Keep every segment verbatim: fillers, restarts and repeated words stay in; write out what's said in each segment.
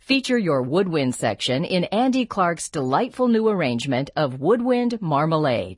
Feature your woodwind section in Andy Clark's delightful new arrangement of Woodwind Marmalade.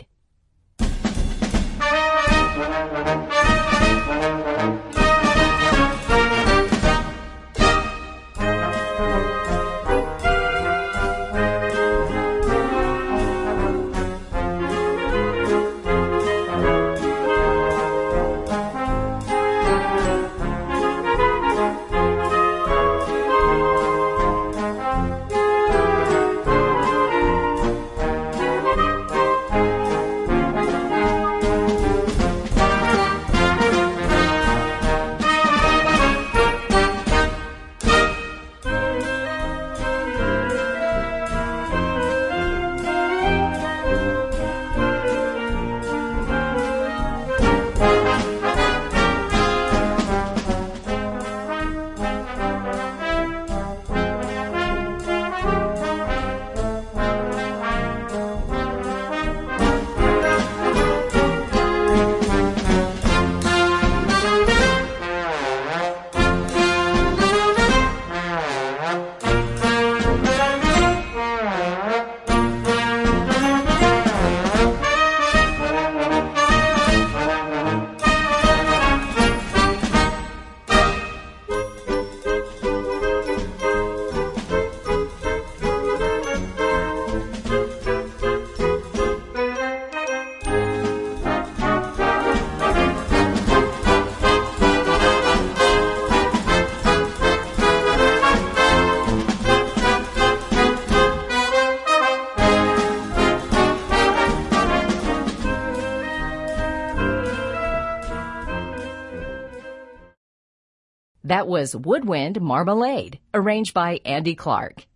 That was Woodwind Marmalade, arranged by Andy Clark.